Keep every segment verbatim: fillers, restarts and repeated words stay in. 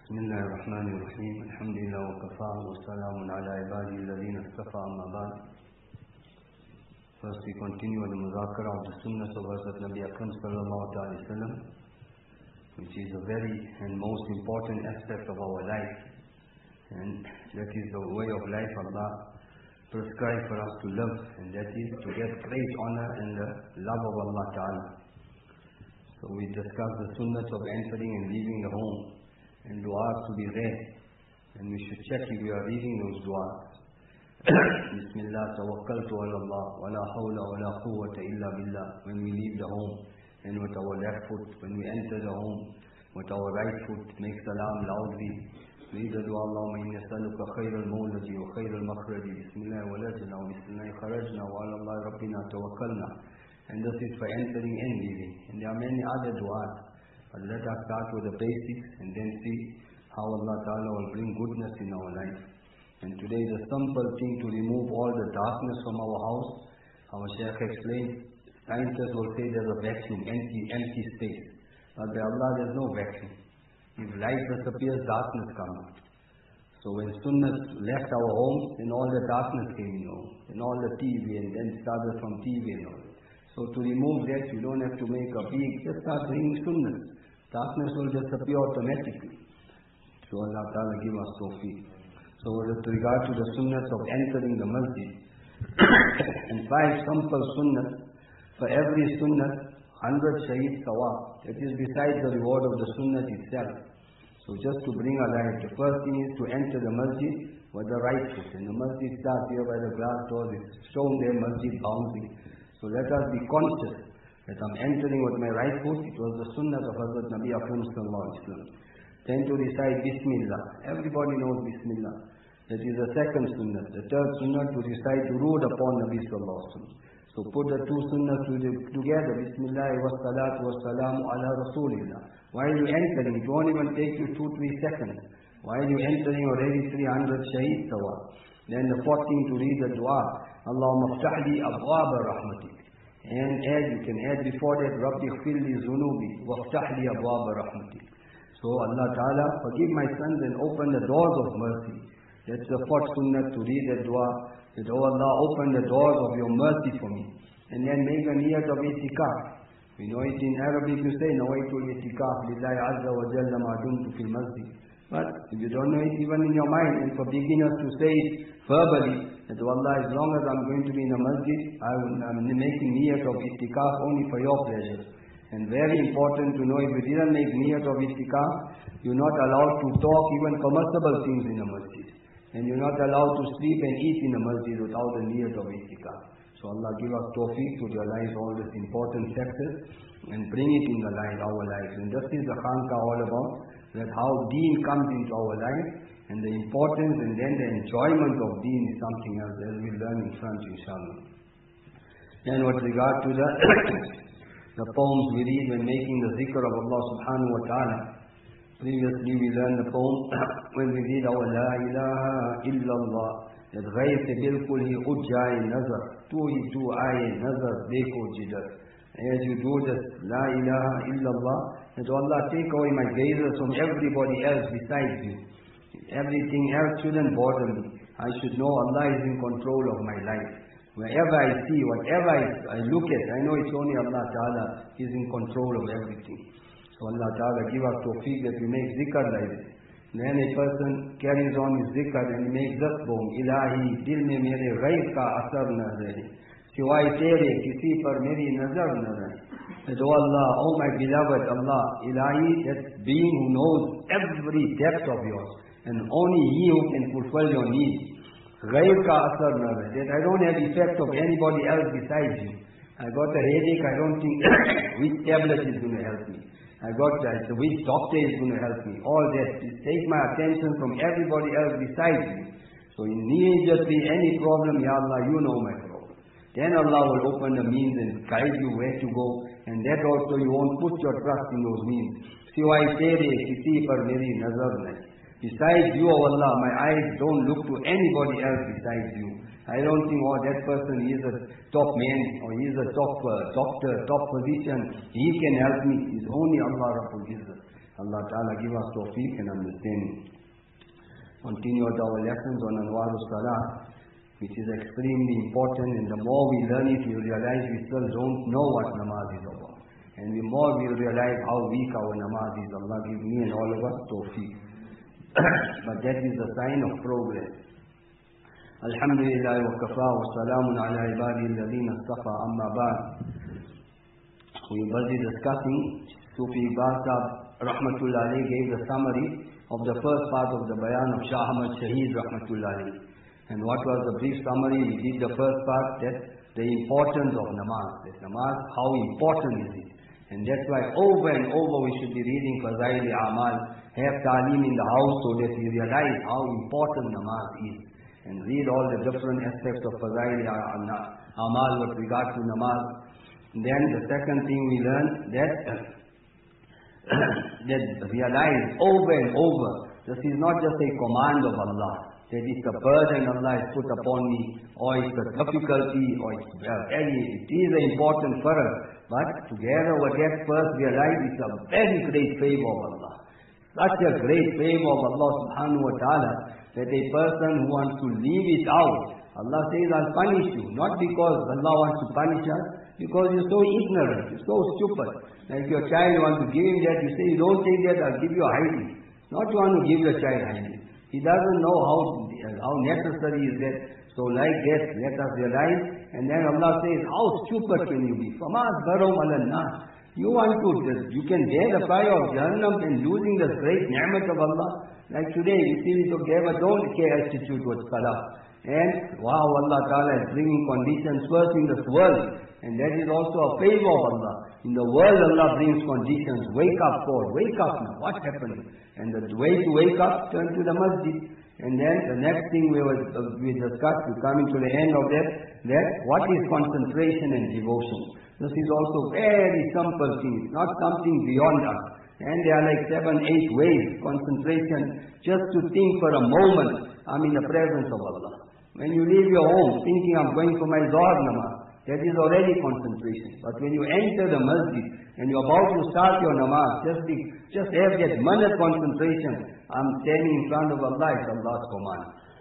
بسم الله الرحمن الرحيم الحمد لله وكفى وسلام على عباده الذين اصطفى أما بعد. First we continue with the muzakara of the sunnah of Hazrat Nabi Akram sallallahu alayhi wa sallam, which is a very and most important aspect of our life, and that is the way of life Allah prescribed for us to live, and that is to get great honor and the love of Allah Ta'ala. So we discussed the sunnah of entering and leaving the home, and du'as to be read, and we should check if we are reading those du'as. Bismillah, tawakkaltu ala Allah, wa la hawla wa la quwwata illa billah. When we leave the home, and with our left foot, when we enter the home, with our right foot, make salam loudly. Read the dua, Allahumma inni as'aluka khayra al-mawladi wa khayra al-makhraji. Bismillah walajna wa bismillah kharajna wa ala Allah rabbina tawakkalna. And this is for entering and leaving. And there are many other du'as. But let us start with the basics and then see how Allah Ta'ala will bring goodness in our life. And today the simple thing to remove all the darkness from our house, our Shaykh explained, scientists will say there's a vacuum, empty, empty space. But by Allah there's no vacuum. If light disappears, darkness comes out. So when Sunnah left our homes, then all the darkness came in home, and all the T V, and then started from T V and all. So to remove that, you don't have to make a big, just start bringing Sunnah. Darkness will disappear automatically. So Allah Ta'ala give us tawfiq. So with regard to the sunnahs of entering the masjid, and five simple sunnahs, for every sunnah, hundred shaheed sawab. That is besides the reward of the sunnah itself. So just to bring alive, the first thing is to enter the masjid with the right foot. And the masjid starts here by the glass doors, it's shown there, masjid bouncing. So let us be conscious that I'm entering with my right foot. It was the sunnah of Hazrat Nabi Akram sallallahu alayhi wa sallam. Then to recite Bismillah. Everybody knows Bismillah. That is the second sunnah. The third sunnah to recite Durood upon Nabi sallallahu alayhi wa sallam. So put the two sunnahs together. Bismillah wa salatu wa salamu ala Rasulillah. While you entering, it won't even take you two, three seconds. While you entering already three hundred shaheed sawab. Then the fourth thing to read the dua. Allahumma ftahli abwaba rahmatik. And add, you can add before that, Rabbi khfirli zunubi wa ftahli abwaba rahmatik. So Allah Ta'ala, forgive my sins and open the doors of mercy. That's the fourth sunnah to read the dua. That, oh Allah, open the doors of your mercy for me. And then make a niyat of itikaf. We know it in Arabic, you say, nawaitul itikaf lillahi azza wa jalla ma dumtu fil masjid. But if you don't know it even in your mind, and for beginners to say it verbally, that oh Allah, as long as I'm going to be in a masjid, I will, I'm making niyat of itikaf only for your pleasure. And very important to know, if you didn't make niyat of itikaf, you're not allowed to talk even permissible things in a masjid. And you're not allowed to sleep and eat in a masjid without the niyat of itikaf. So Allah give us tawfiq to realize all these important factors and bring it in the life, our lives. And this is the khanqa all about, that how deen comes into our life, and the importance and then the enjoyment of deen is something else, as we learn in front, inshallah. Then with regard to the the poems we read when making the zikr of Allah subhanahu wa ta'ala. Previously we learned the poem when we read our La ilaha illallah, that ghayr se bilkul hi ud jaye nazar, tu hi tu aaye nazar dekho jidar. As you do this La ilaha illallah, that Allah take away my gazes from everybody else besides you. Everything else shouldn't bother me. I should know Allah is in control of my life. Wherever I see, whatever I, I look at, I know it's only Allah Ta'ala is in control of everything. So Allah Ta'ala give us tawfiq that we make zikr like this. Then a person carries on his zikr and he makes this poem. Ilahi, dil mein mere ghayb ka asar na rahe. Siwai tere, kisi par meri nazar na rahe. That, oh Allah, oh my beloved Allah, Ilahi, that being who knows every depth of yours. And only He who can fulfill your needs. Ghayb ka asar na rahe. That I don't have effect of anybody else besides you. I got a headache, I don't think which tablet is going to help me. I got that, so which doctor is going to help me. All that. Take my attention from everybody else besides me. So immediately any problem, Ya Allah, you know my problem. Then Allah will open the means and guide you where to go. And that also you won't put your trust in those means. Siwai tere kisi par meri nazar nahi. Besides you, O Allah, my eyes don't look to anybody else besides you. I don't think, oh, that person, he is a top man, or he is a top uh, doctor, top physician, he can help me. It's only Allah Rabbul Izzat. Allah Ta'ala give us tawfiq and understanding. Continue with our lessons on Anwarus Salah, which is extremely important, and the more we learn it, we realize we still don't know what namaz is about. And the more we realize how weak our namaz is. Allah give me and all of us tawfiq. But that is a sign of progress. Alhamdulillah wa kafa wa salamun ala ibadi alladhina istafa amma ba'd. We were busy discussing, Sufi Iqbal Sahib Rahmatullah Alayhi gave the summary of the first part of the bayan of Shah Ahmad Shaheed Rahmatullah Alayhi. And what was the brief summary? We did the first part, that the importance of namaz. That namaz, how important is it? And that's why over and over we should be reading Fazail Amal, have Ta'aleem in the house so that we realize how important namaz is. And read all the different aspects of Fazail Amal with regard to namaz. Then the second thing we learn, that, that realize over and over, this is not just a command of Allah, that it's a burden Allah has put upon me, or it's a difficulty, or it's very, it is important for us. But together with that first realize it's a very great favor of Allah. Such a great favor of Allah subhanahu wa ta'ala, that a person who wants to leave it out, Allah says, I'll punish you. Not because Allah wants to punish us, because you're so ignorant, you're so stupid. Like your child wants to give him that, you say, you don't take that, I'll give you a hiding. Not you want to give your child hiding. He doesn't know how, how necessary is that. So like that, let us realize. And then Allah says, how stupid can you be? Famaz barum alanna. You want to, you can bear the fire of Jahannam and losing this great ni'mat of Allah. Like today, you see, we gave a don't care attitude with Salah. And wow, Allah Ta'ala is bringing conditions first in this world. And that is also a favor of Allah. In the world, Allah brings conditions. Wake up, call. Wake up now. What's happening? And the way to wake up, turn to the masjid. And then the next thing we will uh, we discuss, we're coming to the end of that, that what is concentration and devotion. This is also very simple thing, not something beyond us. And there are like seven, eight ways, concentration, just to think for a moment, I'm in the presence of Allah. When you leave your home thinking I'm going for my Zohar namaz, that is already concentration. But when you enter the masjid and you're about to start your namaz, just be, just have that minute concentration. I'm standing in front of Allah, it's Allah's command.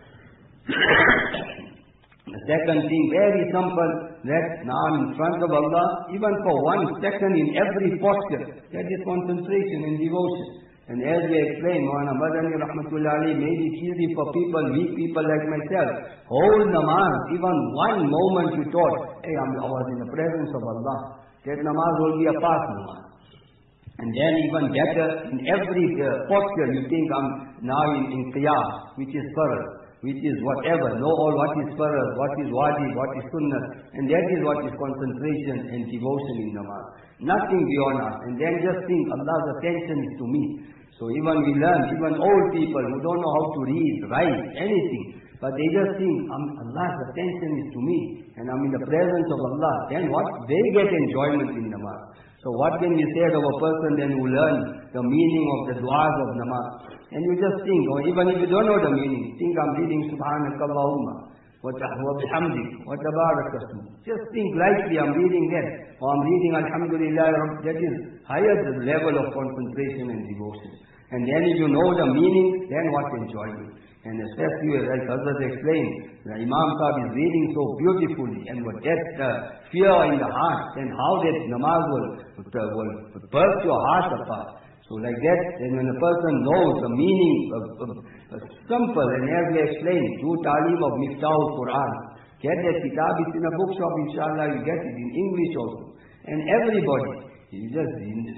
The second thing, very simple, that now I'm in front of Allah, even for one second in every posture, that is concentration and devotion. And as we explained, Mawlana Madani Rahmatullah Alayhi, made it easy for people, weak people like myself. Whole namaz, even one moment you thought, hey, I'm, I was in the presence of Allah. That namaz will be a past namaz. And then even better, in every uh, posture you think I'm now in, in qiyam, which is farad, which is whatever. Know all what is farad, what is wajib, what is sunnah. And that is what is concentration and devotion in namaz. Nothing beyond us. And then just think, Allah's attention is to me. So even we learn, even old people who don't know how to read, write, anything, but they just think, um, Allah's attention is to me, and I'm in the presence of Allah. Then what? They get enjoyment in namaz. So what can we say of a person then who learns the meaning of the du'as of namaz? And you just think, or even if you don't know the meaning, think I'm reading Subhanakallahumma, wa bihamdik, wa tabarakasmu. Just think lightly, I'm reading that, or I'm reading Alhamdulillah, that is higher level of concentration and devotion. And then if you know the meaning, then what enjoyment. And especially, like Hazrat explained, the Imam Sahib is reading so beautifully, and with that uh, fear in the heart, then how that namaz will, uh, will burst your heart apart. So like that, then when a person knows the meaning of, of, of simple, and as we explained, through Ta'aleem of Miftahul Quran, get that kitab, it's in a bookshop, inshallah, you get it in English also. And everybody, you just,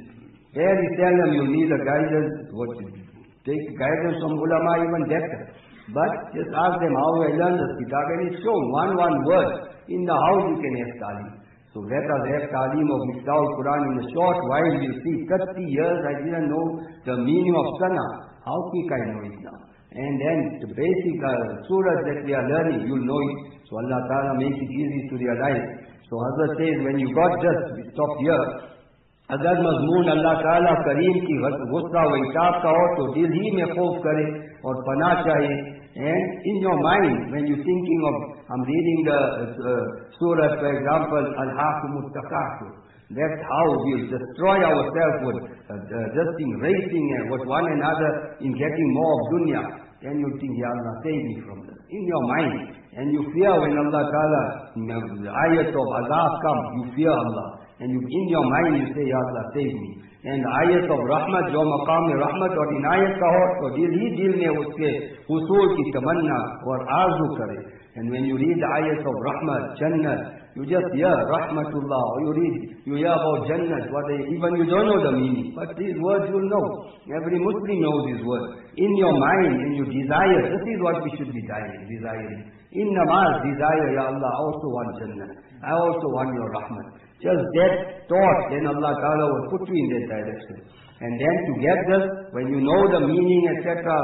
very seldom you need a guidance, what to do. Take guidance from ulama, even better. But just ask them how I learned this kitab, and it's shown one one word. In the house you can have ta'aleem. So let us have ta'aleem of Miftahul Quran in a short while. You see, thirty years I didn't know the meaning of sana. How quick I know it now. And then the basic uh, surahs that we are learning, you'll know it. So Allah Ta'ala makes it easy to realize. So Hazrat says, when you got just, we stop here. अगर मजमून अल्लाह ताला करीम की गुस्सा व इताब का हो तो दिल ही में खौफ करे और पनाह चाहे. And in your mind, when you're thinking of, I'm reading the uh, surah, for example, Al-Hakumut Takathur. That's how we'll destroy ourselves with uh, uh, just in racing and with one another in getting more of dunya. Then you think, Ya Allah, save me from this. In your mind. And you fear when Allah Ta'ala, the ayat of azab come, you fear Allah. And you, in your mind you say, Ya Allah, save me. And the ayat of rahmat, jo maqam mein rahmat aur inayat ka ho, to dil hi dil mein uske husul ki tamanna aur arzu kare. And when you read the ayat of rahmat, jannat, you just hear rahmatullah, or you read, you hear about jannat, what they, even you don't know the meaning. But these words you'll know. Every Muslim knows these words. In your mind, and you desire, this is what we should be desiring. In namaz, desire, Ya Allah, I also want jannat. I also want your rahmat. Just that thought, then Allah Ta'ala will put you in that direction. And then to get this, when you know the meaning, et cetera,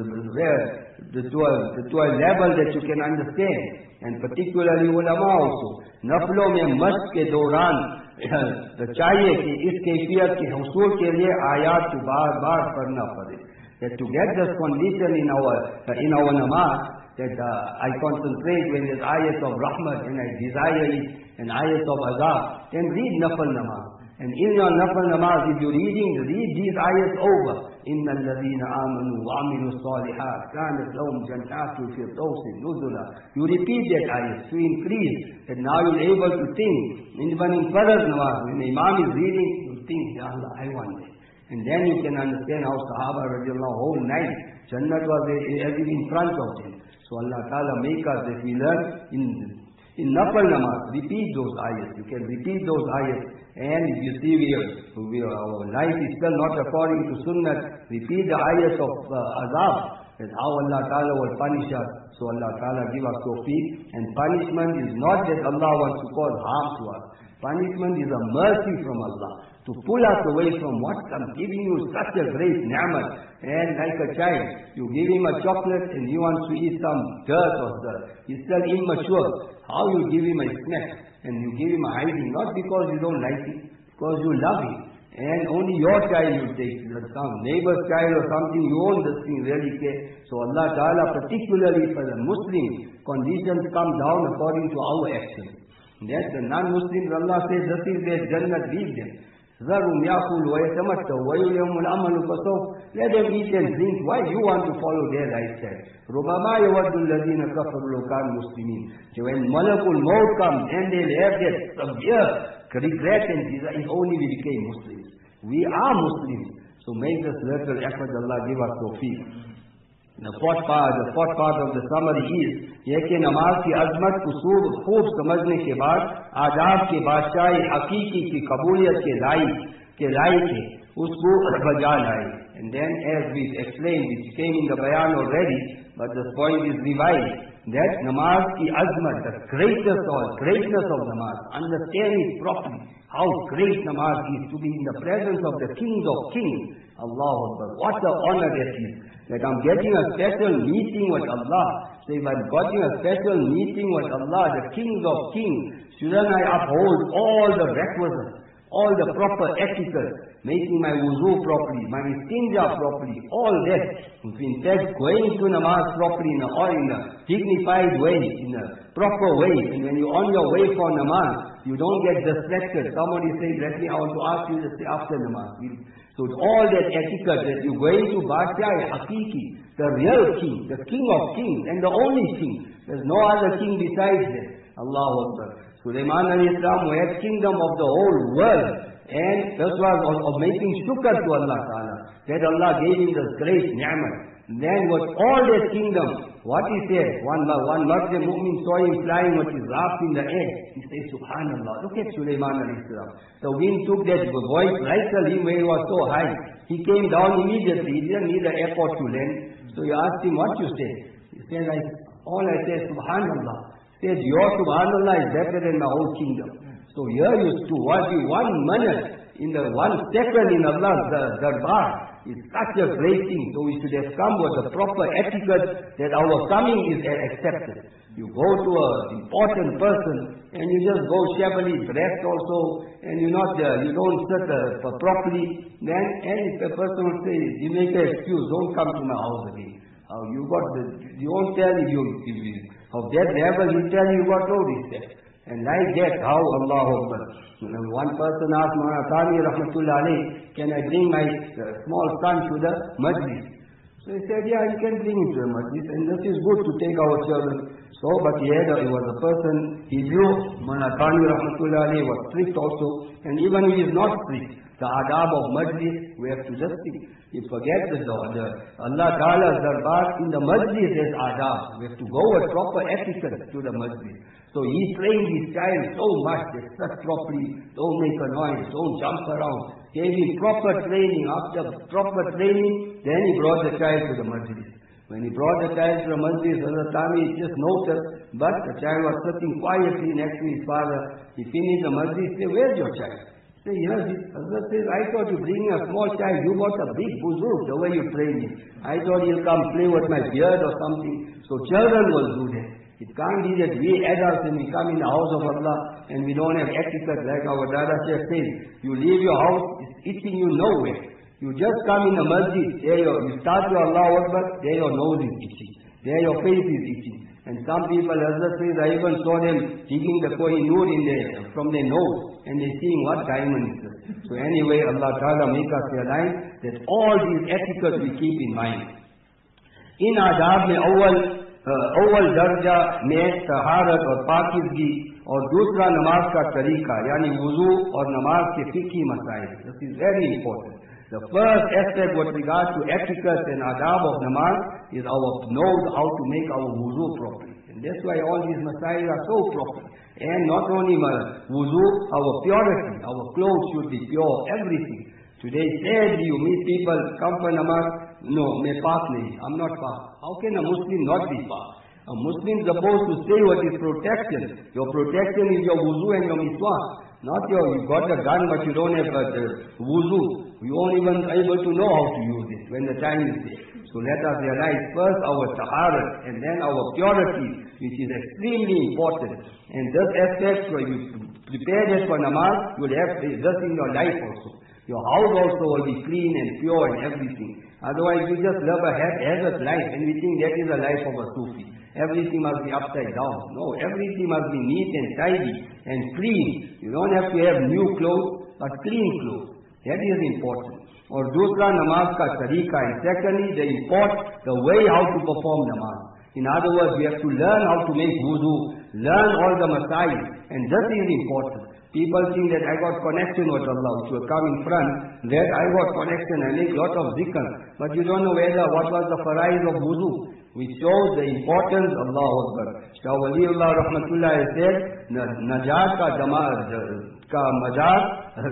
to a, to a level that you can understand, and particularly ulama also, naflo mein mashq ke dauran, chahiye ki is kayfiyat ke husul ke liye ayat ko baar baar padhna pade. That to get this condition in our in our namaz, that uh, I concentrate when there's ayat of rahmat and I desire it, and ayat of azab, then read nafal namaz. And in your nafal namaz, if you're reading, read these ayats over. Inna alladhina amanu wa amilu salihat kanat lahum jannatul firdausi nuzula. You repeat that ayat to increase, that now you're able to think. Even in Farad namaz, when the Imam is reading, you think, Ya Allah, I want it. And then you can understand how Sahaba radiallahu whole night, Jannat was everything in front of them. So Allah Ta'ala make us that we learn in in nafal namaz, repeat those ayats. You can repeat those ayats. And if you see we are, we are, our life is still not according to sunnah, repeat the ayat of uh, azab, that how Allah Ta'ala will punish us. So Allah Ta'ala give us tawfiq. And punishment is not that Allah wants to cause harm to us. Punishment is a mercy from Allah to pull us away from what I'm giving you such a great ni'mat. And like a child, you give him a chocolate and he wants to eat some dirt or dirt. He's still immature. How you give him a snack and you give him a hiding, not because you don't like him, because you love him. And only your child you take, some neighbor's child or something, you own this thing, really care. So Allah Ta'ala, particularly for the Muslim, conditions come down according to our actions. That the non-Muslims, Allah says, this is their Jannat, leave them. ذَرُمْ يَأْكُلُ وَيَتَمَتَّعُ وَيُلْهِهِمُ الْأَمَلُ فَسَوْفَ. Let them eat and drink. Why you want to follow their lifestyle? رُبَمَا يَوَدُّ الَّذِينَ كَفَرُوا لَوْ كَانُوا مُسْلِمِينَ. So when Malakul Maut comes, and they'll have that severe regret and desire, if only we became Muslims. We are Muslims. So make this little effort, Allah give us tawfiq. The fourth part, the fourth part of the summary is, ये कि नमाज की अजमत उसूल खूब समझने के बाद आदाब के बादशाह हकीकी की कबूलियत के लायक के लायक है उसको बजा लाए. And then as we explained, which came in the bayan already, but the point is revived, that namaz ki azmat, the greatness or greatness of namaz, understand it properly, how great namaz is to be in the presence of the kings of kings. Allahu Akbar, what an honor that is, that I'm getting a special meeting with Allah. So if I'm getting a special meeting with Allah, the kings of kings, shouldn't I uphold all the requisites, all the proper etiquette, making my wuzu properly, my istinja properly, all that. In fact, going to namaz properly in a, or in a dignified way, in a proper way. And when you're on your way for namaz, you don't get distracted. Somebody says, let me, I want to ask you this after namaz. So all that etiquette that you're going to Badshah Hakiki, the real king, the king of kings, and the only king. There's no other king besides that. Allahu Akbar. Sulaiman alayhi salam who had kingdom of the whole world. And this was of, of making shukr to Allah Ta'ala, that Allah gave him this great ni'mat. Then with all that kingdom, what he said, one, one Muslim mu'min saw him flying with his wrapped in the air. He said, Subhanallah, look at Sulaiman alayhi salam. The wind took that voice right till him where he was so high. He came down immediately. He didn't need the airport to land. So you asked him, what you say? He said, like, all I say is Subhanallah. He said, your Subhanallah is better than my whole kingdom. So here you to what you one minute, in the one second in Allah's darbar, is such a great thing. So we should have come with the proper etiquette that our coming is accepted. You go to an important person and you just go shabbily dressed also, and you're not there, you don't sit uh, properly, then and if the person will say, you make an excuse, don't come to my house again. Uh, you got the, you won't tell if you, if you of that level, you tell you got no respect. And like that, how Allahu Akbar. One person asked Maulana Thani Rahmatullah alayhi, can I bring my uh, small son to the majlis? So he said, yeah, you can bring him to the majlis, and this is good to take our children. So, but he had a, he was a person, he knew Maulana Thani Rahmatullah alayhi was strict also, and even if he is not strict, the adab of majlis, we have to just think. You forget the, the Allah Ta'ala's darbar, in the majlis there's adab. We have to go with proper etiquette to the majlis. So he trained his child so much, they sit properly, don't make a noise, don't jump around. Gave him proper training. After proper training, then he brought the child to the majlis. When he brought the child to the majlis, Hazrat Thani just noticed, but the child was sitting quietly next to his father. He finished the majlis, he said, where's your child? Say, yes, Hazrat says, I thought you bringing a small child, you got a big buzurg, the way you train him. I thought he'll come play with my beard or something. So children will do that. It can't be that we adults and we come in the house of Allah and we don't have etiquette like our Dada Sheikh says. You leave your house, it's eating you nowhere. You just come in the masjid, there your, you start your Allahu Akbar, there your nose is itching. There your face is itching. And some people, Hazrat says, I even saw them digging the Kohinoor in their, from their nose, and they're seeing what diamond is this. So anyway, Allah Ta'ala make us realize that all these etiquettes we keep in mind. In adab mein awal, अव्वल दर्जा में तहारत और पाकिज़गी और दूसरा नमाज का तरीका यानी वुज़ू और नमाज के फ़िक़ही मसाइल. This is very important. The first aspect with regard to etiquette and adab of namaz is our know how to make our wuzu properly. And that's why all these masail are so proper. And not only wuzu, our purity, our clothes should be pure, everything. Today sadly you meet people, come for namaz, no, me paak nahi, I'm not paak. How can a Muslim not be paak? A Muslim is supposed to say what is protection. Your protection is your wuzu and your miswak. Not your, you got the gun but you don't have uh, the wuzu. You won't even able to know how to use it when the time is there. So let us realize first our taharat and then our purity, which is extremely important. And this aspect, where you prepare that for namaz, you will have this in your life also. Your house also will be clean and pure and everything. Otherwise you just live a hazard life and we think that is the life of a Sufi. Everything must be upside down. No, everything must be neat and tidy and clean. You don't have to have new clothes, but clean clothes. That is important. Or dusra namaz ka tariqa. And secondly, the import, the way how to perform namaz. In other words, we have to learn how to make wudu, learn all the masail, and that is important. People think that I got connection with Allah, which will come in front, that I got connection, I make lot of zikr. But you don't know whether what was the faraiz of wudu, which shows the importance of Allahu Akbar. Shah Waliullah Rahmatullah has said, Najat ka jamaat ka madar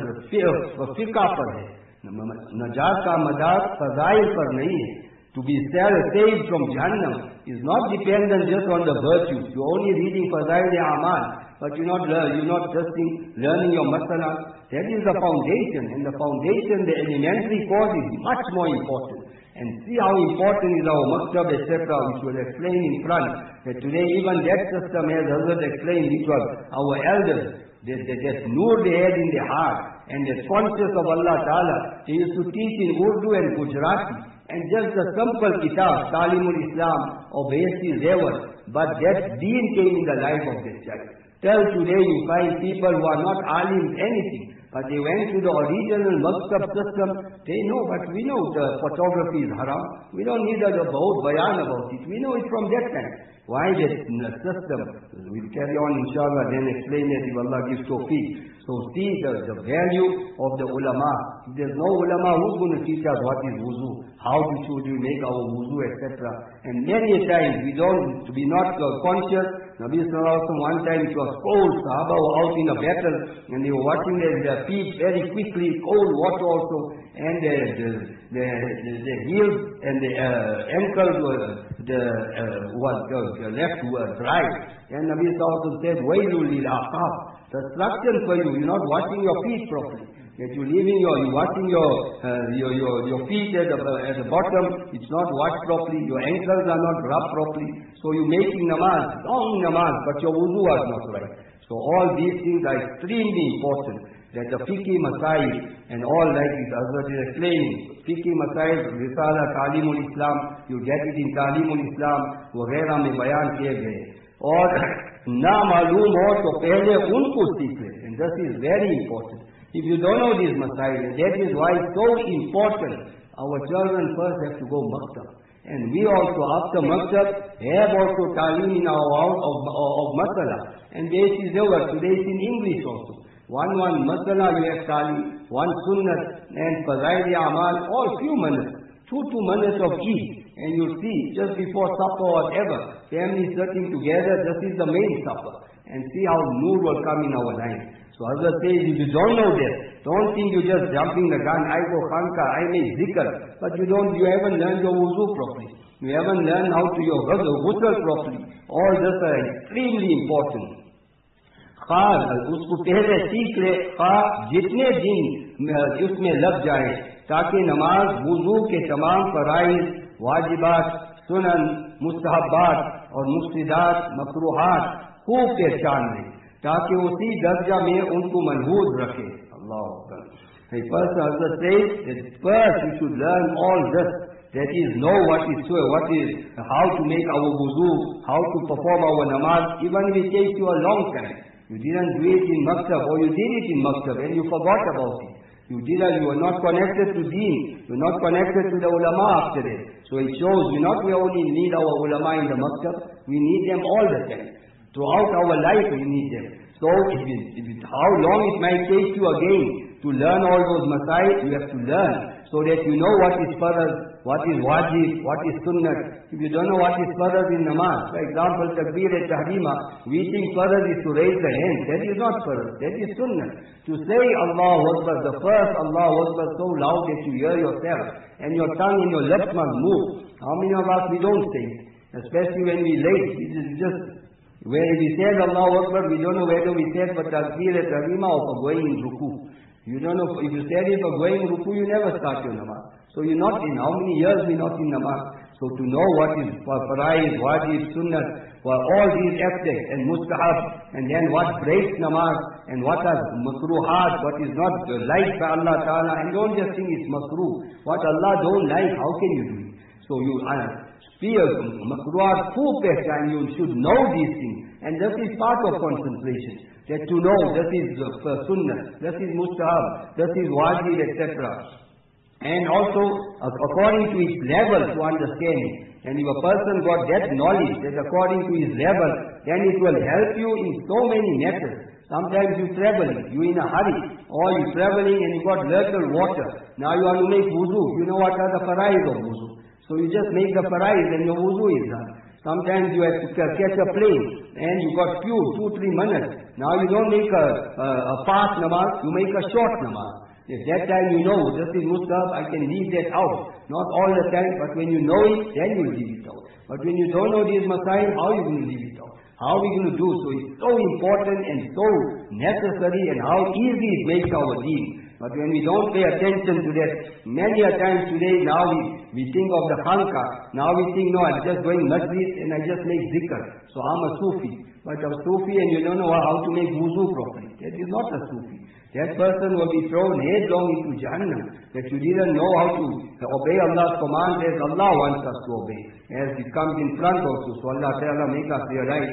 fiqh par hai. Najat ka madar fazail par nahi hai. To be saved from Jahannam is not dependent just on the virtues. You're only reading Fazail Amal, but you're not, you're not just in learning your masala. That is the foundation, and the foundation, the elementary cause is much more important. And see how important is our maktab, et cetera, which will explain in front. That today even that system, as Hazrat explained, which was our elders, that, that, that nur they had in their heart, and they're conscious of Allah Ta'ala. They used to teach in Urdu and Gujarati. And just the simple kitab, Talimul Islam or Behesti Zevar, but that deen came in the life of this child. Till today you find people who are not alims anything, but they went to the original maktab system. They know, but we know the photography is haram. We don't need a about bayan about it. We know it from that time. Why that system? We'll carry on inshallah, then explain it if Allah gives tawfiq. So see the, the value of the ulama. If there's no ulama, who's going to teach us what is wuzu? How should we make our wuzu, et cetera. And many times we don't, to be not uh, conscious. Nabi Sallallahu Alaihi Wasallam, one time it was cold, Sahaba were out in a battle, and they were washing their, their feet very quickly, cold water also, and their, the, the, the, the heels and the uh, ankles were, the, uh, was, uh, left were dry. And Nabi Sallallahu Alaihi Wasallam said, Wailul lil aqab. Destruction for you, you're not washing your feet properly. That you're leaving your, you're washing your, uh, your, your, your feet at the, at the bottom, it's not washed properly, your ankles are not rubbed properly, so you're making namaz, long namaz, but your wudu was not right. So all these things are extremely important, that the fiqhi masail, and all like it, Hazrat is explaining, fiqhi masail, Risala, Talimul Islam, you get it in Talimul Islam, वगैरह में बयान किए गए. और ना मालूम हो तो पहले उनको सीख ले. And this is very important. If you don't know these masail, that is why it's so important. Our children first have to go maktab. And we also, after maktab, have also talim in our house of, of, of masala. And this is over. Today it's in English also. One, one masala you have talim, one sunnat, and fadaili amal, all few minutes. Two, two minutes of each. And you see, just before supper or whatever, families sitting together, this is the main supper. And see how nur will come in our life. So Hazrat says, if you don't know this, don't think you're just jumping the gun, I go khanka, I make zikr, but you don't, you haven't learned your wuzu properly. You haven't learned how to your ghusl properly. All this are extremely important. खास उसको पहले सीख ले, जितने दिन उसमें लग जाए, ताकि नमाज वुजू के तमाम फराइज, वाजिबात, सुनन, मुस्तहब्बात और मुफ्सिदात, मकरूहात खूब पहचान ले, ताकि उसी दर्जा में उनको मनहूज रखे. अल्लाह Akbar. First, Hazrat says that first we should learn all this. That is, know what is what is how to make our wuzu, how to perform our namaz. Even if it takes you a long time, you didn't do it in maktab, or you did it in maktab and you forgot about it. You did it, you were not connected to deen, you were not connected to the ulama after it. So it shows we not we only need our ulama in the maktab, we need them all the time. Throughout our life we need them. So if it, if it, how long it might take you again to learn all those masail, you have to learn so that you know what is farad, what is wajib, what is sunnat. If you don't know what is farad in namaz, for example, takbir et tahrima, we think farad is to raise the hand. That is not farad, that is sunnat. To say Allahu Akbar, the first Allahu Akbar so loud that you hear yourself, and your tongue and your lips must move. How many of us we don't say it? Especially when we late, it is just, where we say Allahu Akbar, we don't know whether we say for takbir et tahrima or for going in ruku. You don't know, if you said it for going ruku, you never start your namaz. So you're not in, how many years we're not in namaz? So to know what is faraiz, wajib, sunnat, for all these aspects, and mustahab, and then what breaks namaz, and what are makruhat, what is not liked by Allah Ta'ala, and don't just think it's makruh. What Allah don't like, how can you do it? So you uh, fear, makruhat, full and you should know these things. And this is part of concentration. That to know, this is uh, sunnah, this is mustahab, this is wajib, et cetera. And also, uh, according to its level to understanding. And if a person got that knowledge, that according to his level, then it will help you in so many matters. Sometimes you traveling, you in a hurry, or you traveling and you got little water. Now you want to make wuzu. You know what are the faraiz of wuzu. So you just make the faraiz and your wuzu is done. Sometimes you have to catch a plane and you got few, two, three minutes. Now you don't make a, a, a fast namaz, you make a short namaz. At that time you know, this is mustahab, I can leave that out. Not all the time, but when you know it, then you leave it out. But when you don't know these masail, how are you going to leave it out? How are we going to do? So it's so important and so necessary, and how easy it makes our deen. But when we don't pay attention to that, many a times today, now we, we think of the khanka. Now we think, no, I'm just going masjid and I just make zikr. So I'm a Sufi. But a Sufi and you don't know how to make wuzu properly. That is not a Sufi. That person will be thrown headlong into Jahannam. That you didn't know how to obey Allah's command as Allah wants us to obey. As it comes in front also. So Allah Ta'ala make us realize.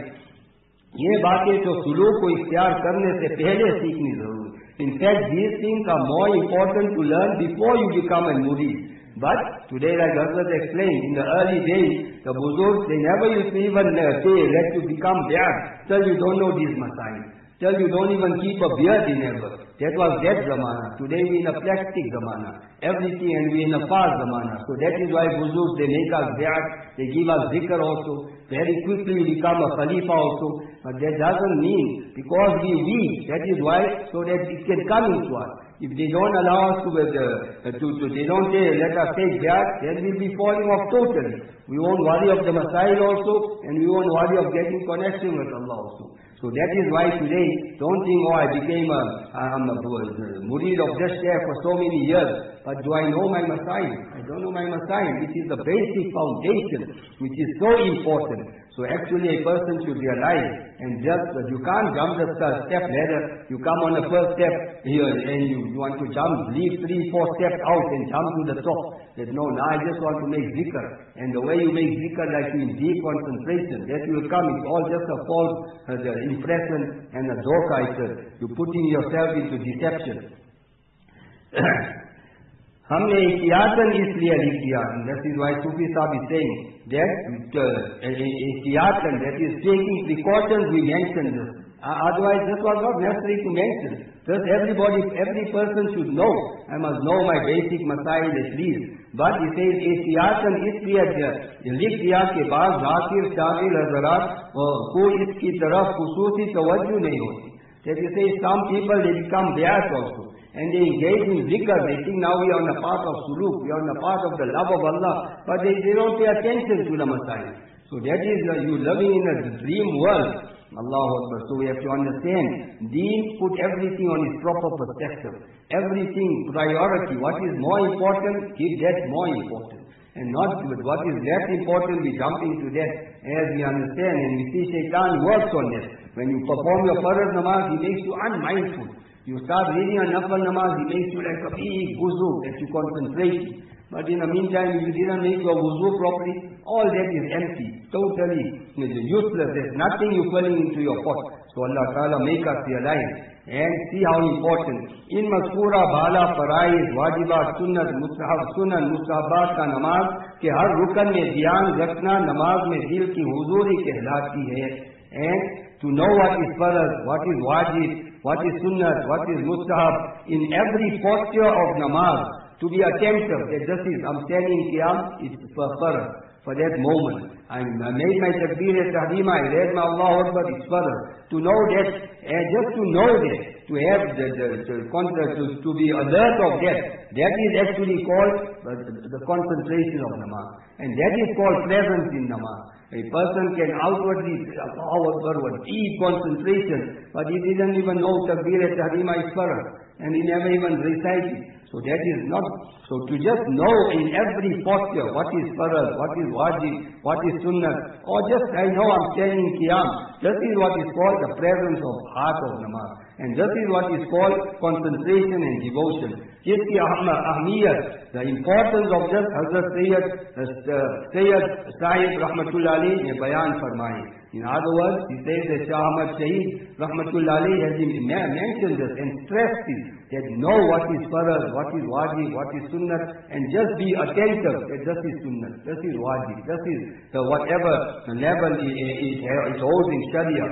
ये बातें तो सुलूक को इख्तियार करने से पहले सीखनी जरूरी. In fact, these things are more important to learn before you become a murid. But today, like Hazrat explained, in the early days, the Buzurgs, they never used to even uh, say, let you become beard, till you don't know these masail. Till you don't even keep a beard in ever. That was that zamana. Today we in a plastic zamana. Everything, and we in a fast zamana. So that is why Buzurgs, they make us beard, they give us zikr also. Very quickly we become a khalifa also. But that doesn't mean, because we weak, that is why, so that it can come into us. If they don't allow us to, uh, to, to they don't say, let us take that, then we'll be falling off totally. We won't worry of the masail also, and we won't worry of getting connection with Allah also. So that is why today, don't think, oh, I became a, I'm a, a murid of this shaykh for so many years. but do I know my Masail? I don't know my Masail, which is the basic foundation, which is so important. So actually a person should realize, and just, you can't jump the step ladder, you come on the first step here and you, you want to jump, leave three, four steps out and jump to the top. That no, now I just want to make zikr. And the way you make zikr, like in deep concentration, that will come, it's all just a false uh, the impression and a doka, you're putting yourself into deception. हमने इतिहासन इसलिए लिख दिया, that is why Sufi Sahib is saying that इतिहासन, that is taking precautions, we mentioned this. Uh, otherwise this was not necessary to mention. Just everybody, every person should know. I must know my basic masail at least. But he says इतिहासन इसलिए लिख दिया के बाद जाकिर शामिल हजरात को इसकी तरफ खुसूसी तवज्जो नहीं होती. That you say some people they become biased also. And they engage in zikr, they think now we are on the path of suluk, we are on the path of the love of Allah, but they, they don't pay attention to the Masail. So that is, uh, you living in a dream world. Allahu Akbar. So we have to understand, Deen put everything on its proper perspective. Everything, priority. What is more important, keep that more important. And not what is less important, we jump into that as we understand. And we see Shaitan works on that. When you perform your farad namaz, he makes you unmindful. You start reading a nafal namaz, he makes you like a big wuzu that you concentrate. But in the meantime, if you didn't make your wuzu properly, all that is empty, totally useless. There's nothing you putting into your pot. So Allah Ta'ala make us realize and see how important. In Maskura Bala Faraiz, Wajibat, Sunnat, Mustahab, Sunan, Mustahabat ka namaz ke har rukan mein dhyan rakhna namaz mein dil ki huzuri kehlati hai. And to know what is farad, what is wajib, what is sunnah, what is mustahab, in every posture of namaz, to be attentive, that this is, I'm standing qiyam, it's for farad, for that moment. I made my takbir at tahrima, I read my Allahu Akbar, it's farad. To know that, and just to know that, to have the, the, the, to, to be alert of that, that is actually called the, the concentration of namaz. And that is called presence in namaz. A person can outwardly say, Allahu Akbar, what deep concentration, but he didn't even know takbir at tahrima is farad, and he never even recited. So that is not, so to just know in every posture what is farad, what is wajib, what is sunnah, or just I know I'm standing qiyam, this is what is called the presence of heart of namaz. And this is what is called concentration and devotion. Jiski ahmiyat, the importance of this, Hazrat Sayyid, Sayyid Sahib Rahmatullah Ali ne bayan farmayi. In other words, he says that Shah Ahmad Shaheed Rahmatullah Ali has mentioned this and stressed it, that know what is farad, what is wajib, what is sunnah, and just be attentive that this is sunnah, this is wajib, this is the whatever level it, it, it holds in Sharia.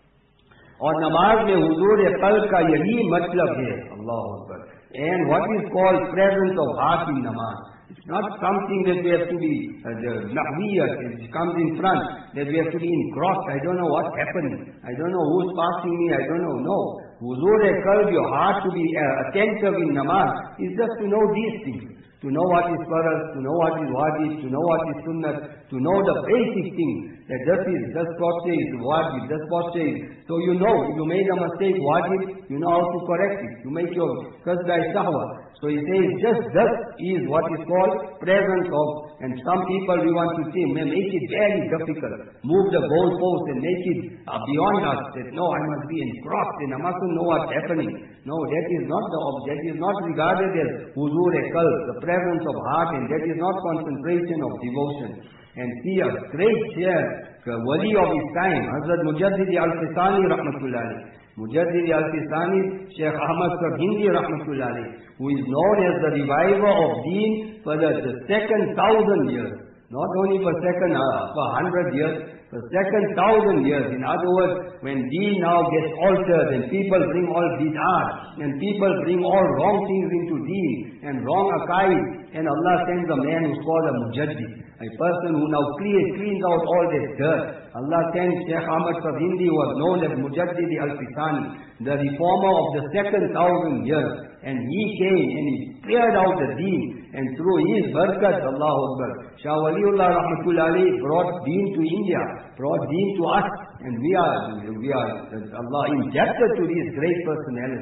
और नमाज में हुजूर क़ल्ब का यही मतलब है. Allahu Akbar. And what is called presence of heart in namaz. It's not something that we have to be uh, nahwiyat, it comes in front, that we have to be engrossed. I don't know what's happening. I don't know who's passing me. I don't know. No. Huzur qalb, your heart to be uh, attentive in namaz is just to know these things. To know what is farad, to know what is wajib, to know what is sunnah, to know the basic things. That this is, this posture is wajib, this posture is. So you know, if you made a mistake wajib, you know how to correct it. You make your qasda sahwa. So he says, just this is what is called presence of, and some people we want to see, may make it very difficult. Move the goalpost and make it uh, beyond us. That no, I must be engrossed and I mustn't know what's happening. No, that is not the that is not regarded as huzur-e-qalb, the presence of heart, and that is not concentration of devotion. And see a great share, the wali of his time, Hazrat Mujaddid al-Fisani Rahmatullah alayh. Mujaddid al-Fisani, Shaykh Ahmad Sahib Hindi Rahmatullah alayh, who is known as the reviver of Deen for the, the second thousand years. Not only for second, uh, for hundred years, for second thousand years. In other words, when Deen now gets altered and people bring all bid'ah and people bring all wrong things into Deen and wrong aqaid, and Allah sends a man who's called a Mujaddid, a person who now cleans, cleans out all that dirt. Allah sends Shaykh Ahmad Sahib Hindi, who was known as Mujaddid al-Fisani, the reformer of the second thousand years. And he came and he cleared out the Deen, and through his barakat, Allahu Akbar, Shah Waliullah Rahmatullah Ali brought Deen to India, brought Deen to us, and we are, we are, Allah indebted to these great personalities.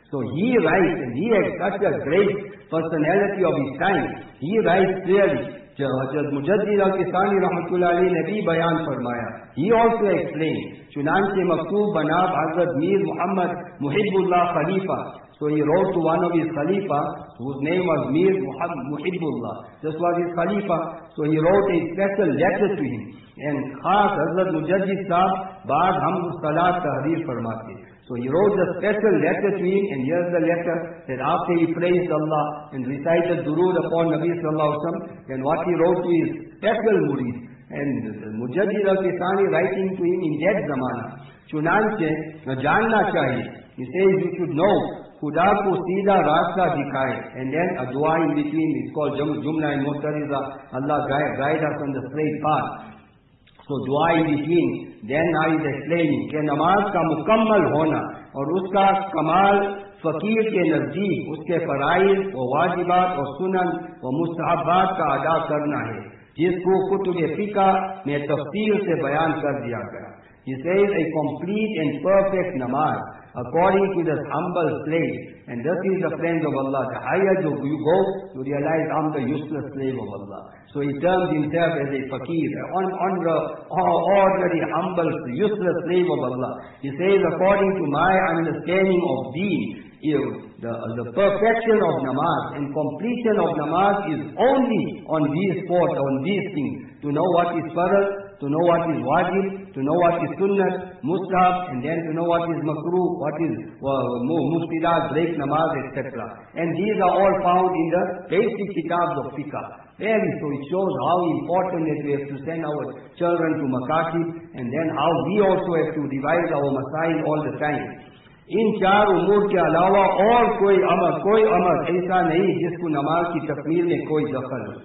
So he writes, and he had such a great personality of his time, he writes clearly, Mujaddid al-Kistani rahmatullah alayhi ne bhi bayan farmaya. He also explained, Chunanche maktub banab Hazrat Mir Muhammad Muhibbullah Khalifa. So he wrote to one of his Khalifa, whose name was Mir Muhibbullah. This was his Khalifa. So he wrote a special letter to him. And Khas Hazrat Mujaddid Sahab, Baad Hamd Salat Tahrir farmate. So he wrote a special letter to him, and here's the letter, that after he praised Allah and recited durood upon Nabi Sallallahu Alaihi Wasallam, then what he wrote to his special murid. And Mujaddid al-Kistani writing to him in that zamana, Chunanche janna chahiye. He says you should know, Khuda ko seedha rasta dikhaye. And then a dua in between, it's called Jumla and Muhtariza, Allah guide, guide us on the straight path. So dua in between, then now he is explaining कि नमाज का मुकम्मल होना और उसका कमाल फकीर के नजदीक उसके फराइज व वाजिबात और सुनन व मुस्तहबात का अदा करना है, जिसको कुतुब फिक़ह में तफसील से बयान कर दिया गया. He says a complete and perfect namaz according to this humble slave. And this is the friends of Allah. The higher you go, you realize I'm the useless slave of Allah. So he terms himself as a fakir, an ordinary, humble, useless slave of Allah. He says, according to my understanding of deen, the, the perfection of namaz and completion of namaz is only on these four, on these things. To know what is farad, to know what is wajib, to know what is sunnah, mustahab, and then to know what is makruh, what is uh, muftidat, break namaz, et cetera. And these are all found in the basic kitabs of fiqh. Really, so it shows how important it is we have to send our children to makatib, and then how we also have to revise our masail all the time. इन चार उमूर के अलावा और कोई अमर कोई अमर ऐसा नहीं जिसको नमाज की तकमील में कोई दखल हो.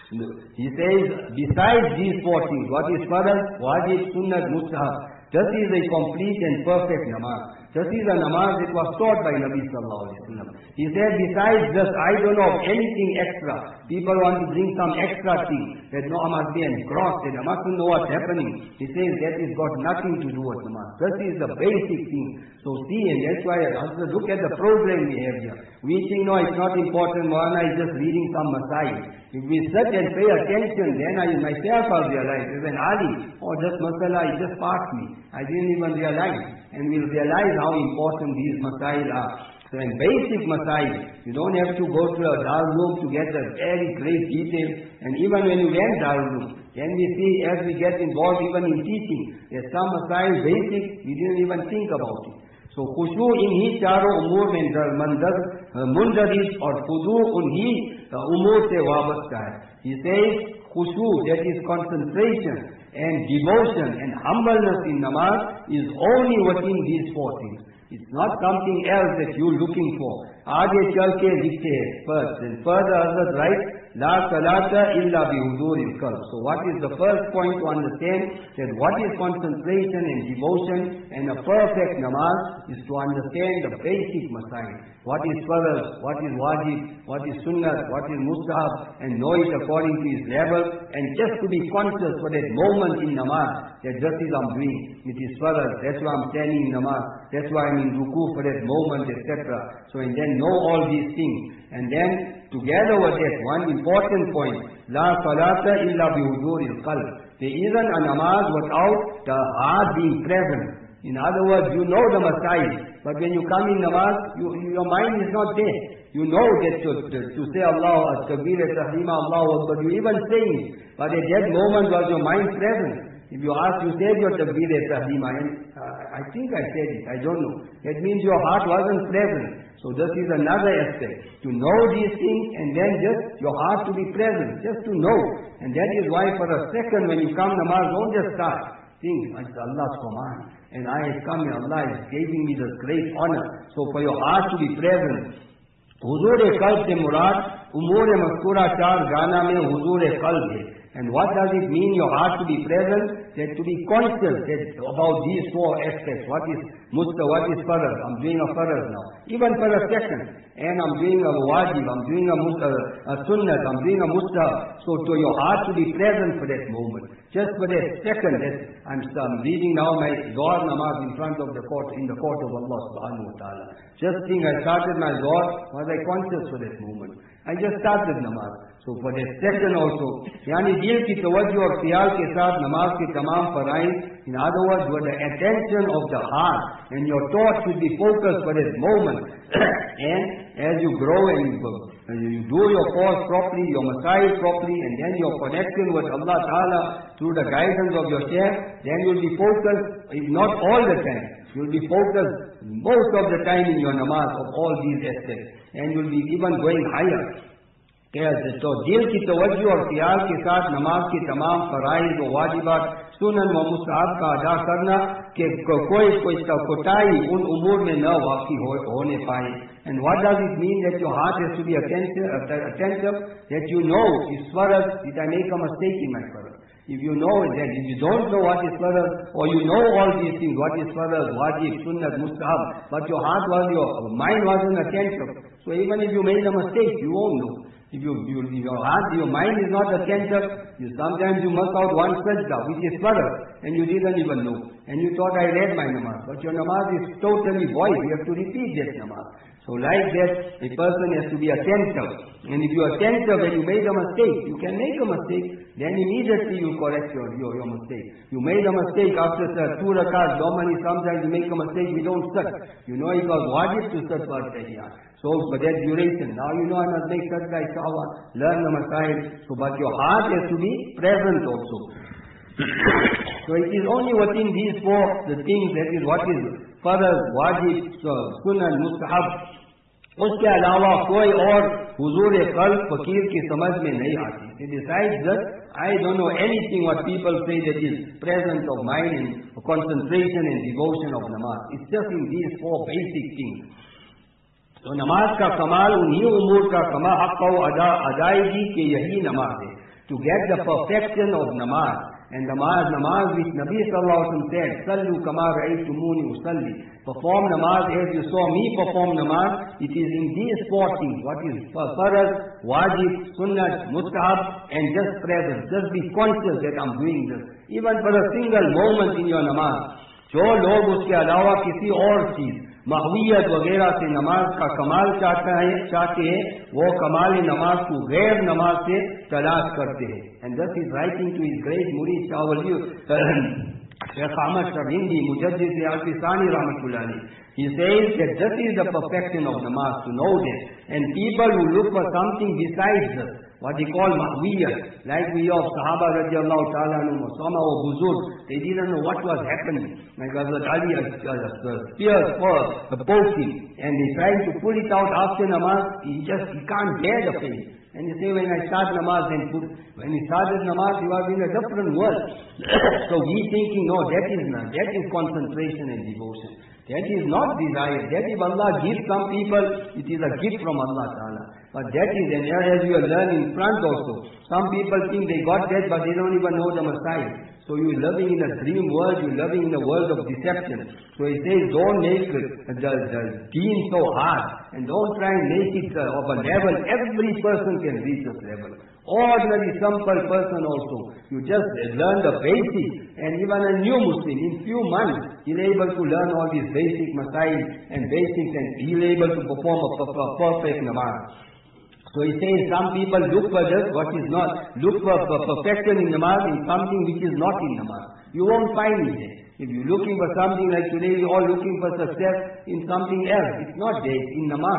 He says, besides these four things, what is farad, wajib, sunnah, mustahab, this is a complete and perfect namaz. This is a namaz that was taught by Nabi Sallallahu Alaihi Wasallam. He said, besides this, I don't know of anything extra. People want to bring some extra thing, that no, I must be cross, that I mustn't know what's happening. He says, that has got nothing to do with namaz. This is the basic thing. So see, and that's why, look at the program we have here. We think, no, it's not important, Maulana is just reading some masail. If we sit and pay attention, then I myself will realize, as an Ali, oh, this masala, it just passed me. I didn't even realize. And we'll realize how important these masail are. So in basic masail, you don't have to go to a darul to get the very great details. And even when you went darul, then we see as we get involved even in teaching, there's some masail basic, we didn't even think about it. So khushu inhi charo umur mein mandar mundarid aur khudu unhi umur se wabasta hai. He says khushu, that is concentration and devotion and humbleness in namaz is only within these four things. It's not something else that you're looking for. Aage chal ke likhte hai first, and further Hazrat writes, La salata illa bihuduril qalb. So what is the first point to understand? That what is concentration and devotion and a perfect namaz is to understand the basic masail. What is farad, what is wajib, what is sunnah, what is mustahab, and know it according to his level, and just to be conscious for that moment in namaz, that this is I'm doing. It is farad, that's why I'm standing in namaz, that's why I'm in ruku for that moment, et cetera. So and then know all these things. And then together with that, one important point, La salata illa bihuduril qalb. There isn't a namaz without the heart being present. In other words, you know the masail, but when you come in namaz, you, your mind is not there. You know that to, to, to say Allah, at-takbir, at-tahlima, Allahu Akbar, you even say it. But at that moment was your mind present. If you ask, you said your takbir, at-tahlima, and uh, I think I said it, I don't know. That means your heart wasn't present. So this is another aspect. To know these things and then just your heart to be present, just to know. And that is why for a second when you come namaz, don't just start. Think, it's Allah's command. And I have come here, Allah is giving me this great honor. So for your heart to be present, Huzur-e-Qalb se murad, umur-e-mazkura char gana mein huzur-e-Qalb hai. And what does it mean, your heart to be present? That to be conscious that about these four aspects. What is musta, what is farad? I'm doing a farad now. Even for a second. And I'm doing a wajib, I'm doing a, musta, a sunnat, I'm doing a musta. So to your heart to be present for that moment. Just for that second, that I'm, I'm reading now my Zohar namaz in front of the court, in the court of Allah subhanahu wa ta'ala. Just think I started my Zohar, was I conscious for that moment? I just started namaz. So for that second also, yani dil ki tawajjuh aur khiyal ke saath namaz ke tamam faraid, in other words, with the attention of the heart, and your thoughts should be focused for that moment. And as you grow and you, and you do your course properly, your masail properly, and then your connection with Allah Ta'ala through the guidance of your Shaykh, then you'll be focused, if not all the time, you'll be focused most of the time in your namaz of all these aspects, and you'll be even going higher. तो दिल की तवज्जो और ख्याल के साथ नमाज के तमाम फराइज व वाजिबात सुनन व मुस्तहब का अदा करना कि कोई कोई कोताही उन उमूर में न वाक़ई हो, होने पाए. And what does it mean that your heart has to be attentive, attentive that you know is farad, did I make a mistake in my farad? If you know that, if you don't know what is farad, or you know all these things, what is farad, wajib, sunnat, mustahab, but your heart was, your mind wasn't attentive. So even if you made a mistake, you won't know. If you, you, your heart, your mind is not attentive, you, sometimes you miss out one sajda, which is farad, and you didn't even know. And you thought, I read my namaz. But your namaz is totally void. You have to repeat that namaz. So like that, a person has to be attentive. And if you are attentive and you made a mistake, you can make a mistake, then immediately you correct your, your, your mistake. You made a mistake after two rakats, normally sometimes you make a mistake, we don't sit. You know it was wajib to sit for tahiyat. So for that duration, now you know I must make sajda, inshallah, learn the masail. So but your heart has to be present also. So it is only within these four, the things, that is what is farad, wajib, sunnah, mustahab. उसके अलावा कोई और हुजूर कल्ब फकीर की समझ में नहीं आती. Besides that, I don't know anything what people say that is presence of mind and concentration and devotion of namaz. It's just in these four basic things. तो नमाज का कमाल उन्हीं उमूर का कमा हक़ व अदा अदायगी के यही नमाज है. To get the perfection of namaz. And namaz, namaz which Nabi sallallahu alaihi wasallam said, Sallu kama ra'aytumuni usalli. Perform namaz as you saw me perform namaz. It is in these four things. What is farad, wajib, sunnat, mustahab, and just present. Just be conscious that I'm doing this. Even for a single moment in your namaz. जो लोग उसके अलावा किसी और चीज महवियत वगैरह से नमाज का कमाल चाहते हैं चाहते हैं वो कमाल नमाज को गैर नमाज से तलाश करते हैं. And thus is writing to his great murid Shah Wali Shaykh Ahmad Shahindi Mujaddid Al-Fisani Rahmatullah alayhi. He says that this is the perfection of namaz, to know that. And people who look for something besides this, what they call mahwiyah, like we of Sahaba radiallahu ta'ala anhum, Osama or Buzurg, they didn't know what was happening. Like Hazrat Ali, a spear for a poking, and they tried to pull it out after namaz, he just, he can't bear the pain. And you say, when I start namaz, then put, when he started namaz, he was in a different world. So he thinking, no, that is not, that is concentration and devotion. That is not desire. That if Allah gives some people, it is a gift from Allah Ta'ala. But that is, and as you are learning in front also, some people think they got that, but they don't even know the Messiah. So you are living in a dream world, you are living in a world of deception. So he says, don't make the, the deen so hard, and don't try and make it uh, of a level. Every person can reach this level. Ordinary, simple person also. You just learn the basics, and even a new Muslim, in few months, he'll be able to learn all these basic masail and basics, and he'll be able to perform a, a, a perfect namaz. So he says some people look for this, what is not, look for, for perfection in namaz in something which is not in namaz. You won't find it there. If you're looking for something like today, we're all looking for success in something else. It's not there, it's in namaz.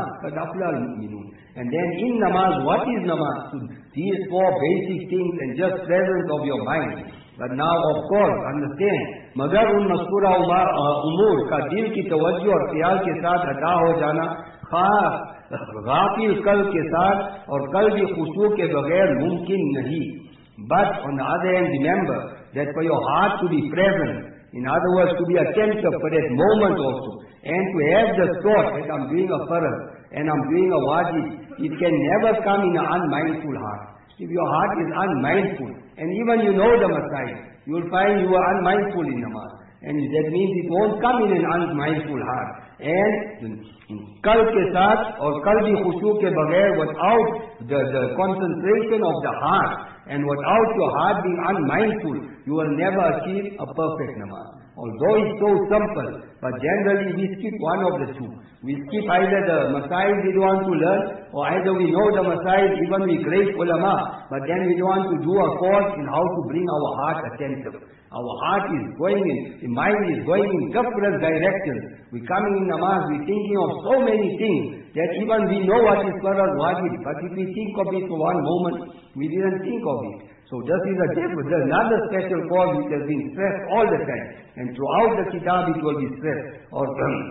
And then in namaz, what is namaz? So these four basic things and just presence of your mind. But now, of course, understand, मगर उन मज़कूरा उमूर का दिल की तवज्जो और ख्याल के साथ अदा हो जाना खास गाफिल कल्ब के साथ और कल्बी खुशू के बगैर मुमकिन नहीं. But on the other hand, remember that for your heart to be present, in other words, to be attentive for that moment also, and to have the thought that I'm doing a farad and I'm doing a wajib, it can never come in an unmindful heart. If your heart is unmindful, and even you know the Masai, you will find you are unmindful in namaz. And that means it won't come in an unmindful heart. And kal ke saath or kalbi khushu ke bagair, without the, the concentration of the heart and without your heart being unmindful, you will never achieve a perfect namaz. Although it's so simple, but generally we skip one of the two. We skip either the masail we want to learn, or either we know the masail, even we great ulama, but then we want to do a course in how to bring our heart attentive. Our heart is going in, the mind is going in different directions. We coming in namaz, we thinking of so many things that even we know what is farad wajib, but if we think of it for one moment, we didn't think of it. So this is a different, another special cause which has been stressed all the time. And throughout the kitab it will be stressed. Or,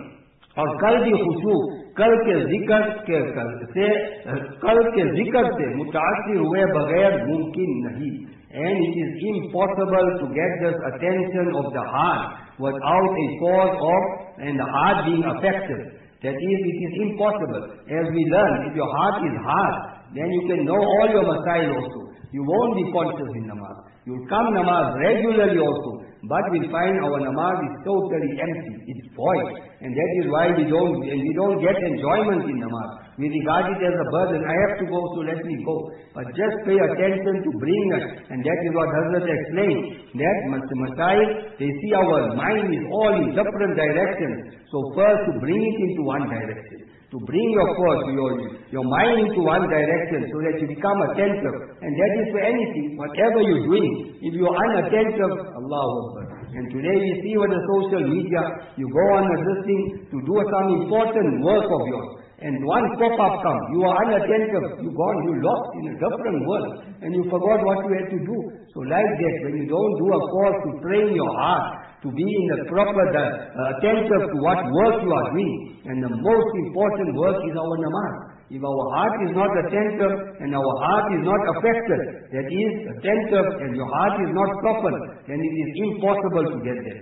और कल भी खुशू, कल के जिक्र के से कल के जिक्र से मुतासिर हुए बगैर मुमकिन नहीं. And it is impossible to get this attention of the heart without a cause of and the heart being affected. That is, it is impossible. As we learn, if your heart is hard, then you can know all your masail also. You won't be conscious in namaz. You'll come namaz regularly also, but we'll find our namaz is totally empty. It's void. And that is why we don't, and we don't get enjoyment in namaz. We regard it as a burden. I have to go, so let me go. But just pay attention to bring us. And that is what Hazrat explained. That masail, they see our mind is all in different directions. So first to bring it into one direction. To bring your course, your, your mind into one direction so that you become attentive. And that is for anything, whatever you're doing. If you're unattentive, Allahu Akbar. And today we see with the social media, you go on this thing to do some important work of yours. And one pop-up comes, you are unattentive, you gone, you lost in a different world. And you forgot what you had to do. So like that, when you don't do a course to train your heart, to be in the proper uh, attentive to what work you are doing. And the most important work is our namaz. If our heart is not attentive and our heart is not affected, that is attentive and your heart is not proper, then it is impossible to get there.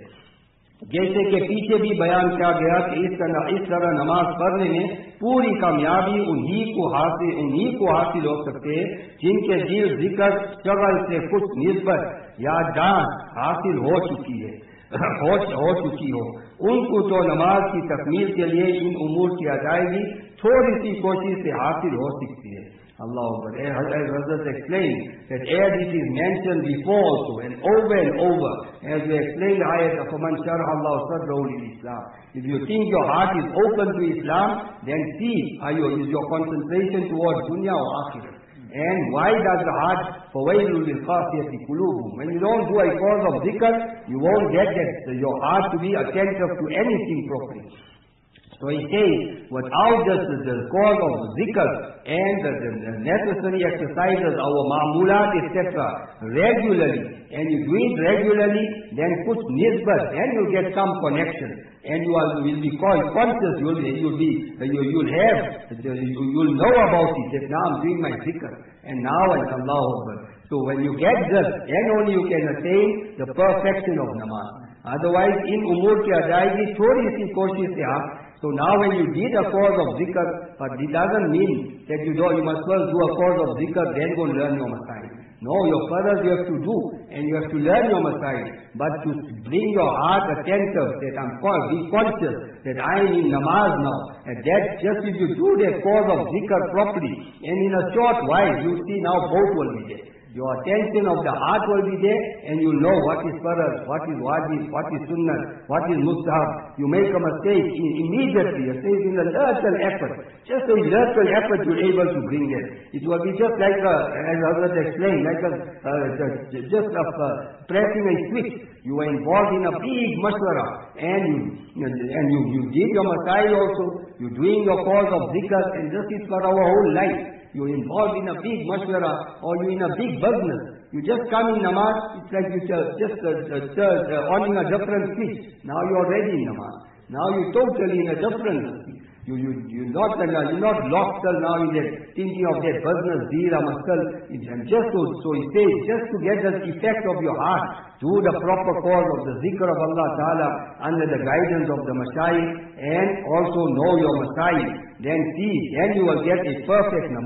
जैसे कि पीछे भी बयान किया गया कि इस तरह इस तरह नमाज पढ़ने में पूरी कामयाबी उन्हीं को हासिल उन्हीं को हासिल हो सकते हैं जिनके दिल जिक्र शगल से कुछ निस्बत या जान हासिल हो चुकी है हो, हो चुकी हो. उनको तो नमाज की तकमील के लिए इन उमूर की अदायगी थोड़ी सी कोशिश से हासिल हो सकती है. Allah Akbar. As Hazrat explained, that as it is mentioned before also, and over and over, as we explained the ayat of فَمَنْ شَرَحَ اللَّهُ صَدْرَهُ لِلْإِسْلَامِ. If you think your heart is open to Islam, then see, are you, is your concentration towards dunya or akhirah? And why does the heart, فَوَيْلُ لِلْقَاسِيَةِ قُلُوبُهُمْ? When you don't do a cause of dhikr, you won't get that, your heart to be attentive to anything properly. So he says, without the, the, the cause of zikr and the, the, the necessary exercises, our ma'mulat, et cetera, regularly, and you do it regularly, then put nisbat, then you get some connection. And you are, will be called conscious, you will, you will be, you will have, you will know about it, that now I'm doing my zikr. And now, and Allahu Akbar. So when you get this, then only you can attain the perfection of namaz. Otherwise, in umur ki adaigi, thodi si koshish se aap. So now when you did a cause of zikr, but it doesn't mean that you do, you must first do a cause of zikr, then go learn your masail. No, your further you have to do, and you have to learn your masail. But to bring your heart attentive, that I'm called, be conscious, that I am in namaz now. And that just if you do that cause of zikr properly, and in a short while, you see now both will be there. Your attention of the heart will be there, and you know what is farad, what is wajib, what is sunnah, what is mustahab. You make a mistake immediately, a mistake in a little effort. Just a little effort you're able to bring it. It will be just like, a, as Hazrat explained, like a, uh, just a, uh, pressing a switch. You are involved in a big mashwara, and you, and you, you did your masail also, you're doing your cause of zikr, and this is for our whole life. You're involved in a big mashwara, or you're in a big business. You just come in namaz, it's like you just uh, uh, uh, on in a different switch. Now you're already in namaz. Now you're totally in a different switch. You, you, you're not, uh, you're not lost till now in that, thinking of that business, dira, masal. And just so, so he says, just to get the effect of your heart, do the proper cause of the zikr of Allah Ta'ala under the guidance of the mashayikh, and also know your mashayikh. Then see, then you will get a perfect namaz.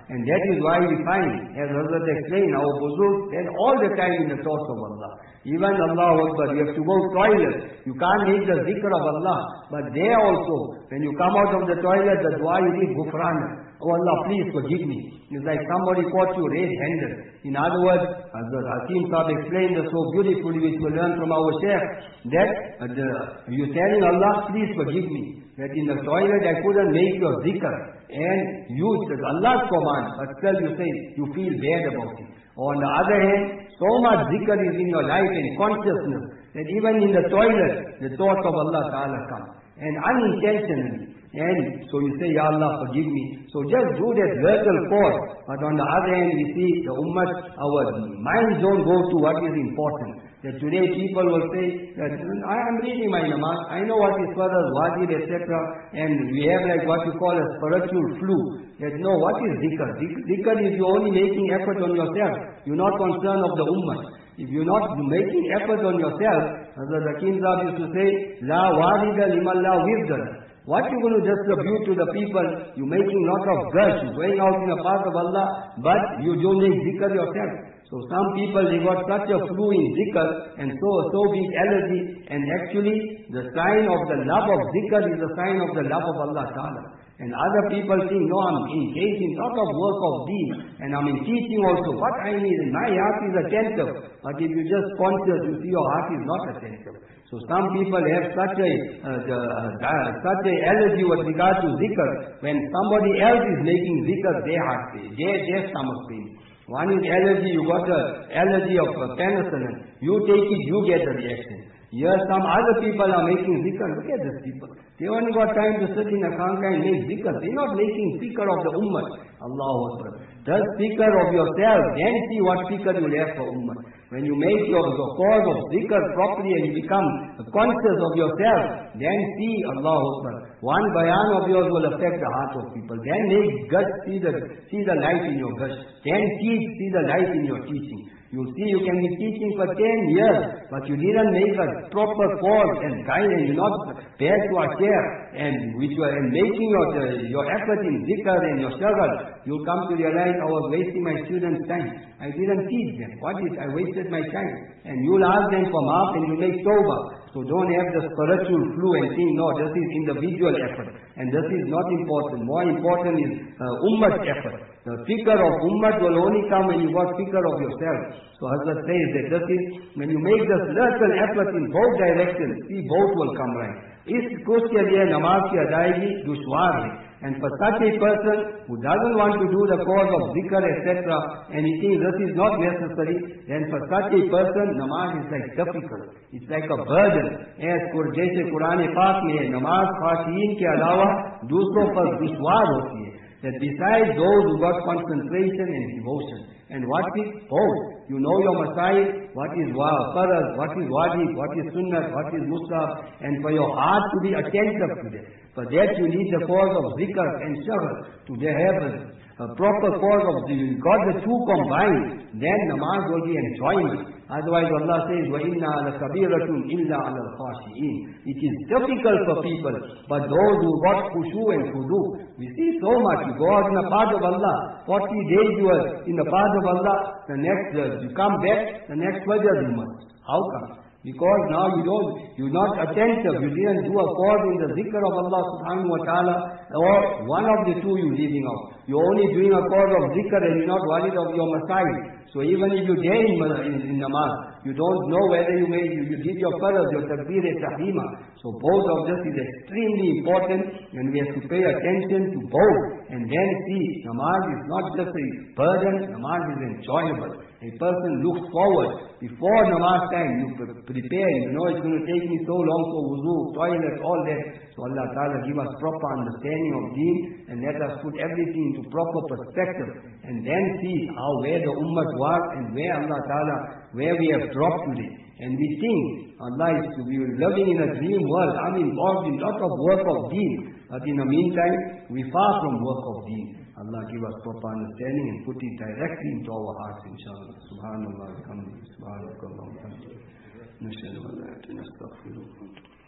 And that is why we find, as Hazrat explained, our Buzurg, they're all the time in the thoughts of Allah. Even Allah Akbar, you have to go to toilet. You can't make the zikr of Allah. But there also, when you come out of the toilet, the dua you read, Ghufrana. Oh Allah, please forgive me. It's like somebody caught you red-handed. In other words, as the Hakim Sahib explained this so beautifully, which we learn from our Shaykh, that uh, the, you're telling Allah, please forgive me. That in the toilet I couldn't make your zikr. And you, it's Allah's command, but still you say, you feel bad about it. Or on the other hand, so much zikr is in your life and consciousness, that even in the toilet, the thoughts of Allah Ta'ala come. And unintentionally. And so you say, Ya Allah, forgive me. So just do that little cause. But on the other hand, we see the ummah, our minds don't go to what is important. That today people will say, that I am reading my namaz, I know what is further, wajib, et cetera. And we have like what you call a spiritual flu. That no, what is dhikr? Dhikr is you only making effort on yourself. You're not concerned of the ummah. If you're not making effort on yourself, as the Hakim Sahib used to say, La warida liman la wirda. What you going to distribute to the people? You're making lot of gush, you're going out in the path of Allah, but you don't make dhikr yourself. So some people, they got such a flu in dhikr, and so, so big allergy, and actually, the sign of the love of dhikr is the sign of the love of Allah Ta'ala. And other people think, no, I'm engaged in lot of work of deen, and I'm in teaching also. What I need, my heart is attentive. But if you just conscious, you see your heart is not attentive. So some people have such a uh, uh, uh, such a allergy with regard to zikr. When somebody else is making zikr, their heart pain, their, their stomach pain. One is allergy, you got an allergy of uh, penicillin. You take it, you get a reaction. Here some other people are making zikr. Look at these people. They only got time to sit in a khanqa and make zikr. They're not making zikr of the ummah. Allahu Akbar. Just zikr of yourself, then see what zikr you have for ummah. When you make your the cause of zikr properly and you become conscious of yourself, then see Allahu Akbar. One bayan of yours will affect the heart of people. Then make gush, see the, see the light in your gush. Then teach, see the light in your teaching. You see, you can be teaching for ten years, but you didn't make a proper cause and guide, and you're not there to a care, and which you are and making your uh, your effort in zikr and your struggle. You'll come to realize, I was wasting my students' time. I didn't teach them. What is? I wasted my time. And you'll ask them for maaf and you make tawbah. So don't have the spiritual flu and think, no, this is individual effort. And this is not important. More important is uh, ummah effort. The fikr of ummah will only come when you got fikr of yourself. So Hazrat says that this is, when you make this little effort in both directions, see both will come right. Is उसके लिए नमाज की अदायगी दुश्वार है. And for such a person who doesn't want to do the cause of zikr, et cetera, and he thinks this is not necessary, then for such a person, namaz is like difficult. It's like a burden. As जैसे कुरान पाक में है, नमाज खाशीन के अलावा दूसरों पर दुश्वार होती है. That besides those who got concentration and devotion. And what is both? You know your masail, what is farad, what is wajib, what is sunnah, what is mustahab, and for your heart to be attentive to that. For that you need the cause of zikr and shaghr to have a, a proper cause of zikr. You got the two combined, then namaz will be enjoyment. Otherwise Allah says, وَإِنَّا لَكَبِيرَةٌ إِلَّا عَلَى الْخَاشِئِينَ. It is difficult for people, but those who got khushu and khudu, we see so much. You go out in the path of Allah, forty days you are in the path of Allah, the next, uh, you come back, the next Fajr you must. How come? Because now you don't, you're not attentive, you didn't do a cause in the zikr of Allah subhanahu wa ta'ala, or one of the two you're leaving out. You're only doing a cause of zikr and you're not worried of your masail. So even if you dare in, in, in namaz, you don't know whether you made, you, you did your farad, your takbir e tahrima. So both of this is extremely important, and we have to pay attention to both. And then see, namaz is not just a burden, namaz is enjoyable. A person looks forward. Before namaz time, you prepare, you know it's going to take me so long for wuzu, toilet, all that. So Allah Ta'ala give us proper understanding of deen, and let us put everything into proper perspective. And then see how, where the ummah was, and where Allah Ta'ala, where we have dropped today. And we think, Allah is, we are living in a dream world. I'm involved in lot of work of deen. But in the meantime, we far from work of deen. Allah give us proper understanding and put it directly into our hearts, inshallah. Subhanallah, alhamdulillah, subhanallah, alhamdulillah. Nashhadu an la ilaha illa anta, nastaghfiruka wa natubu.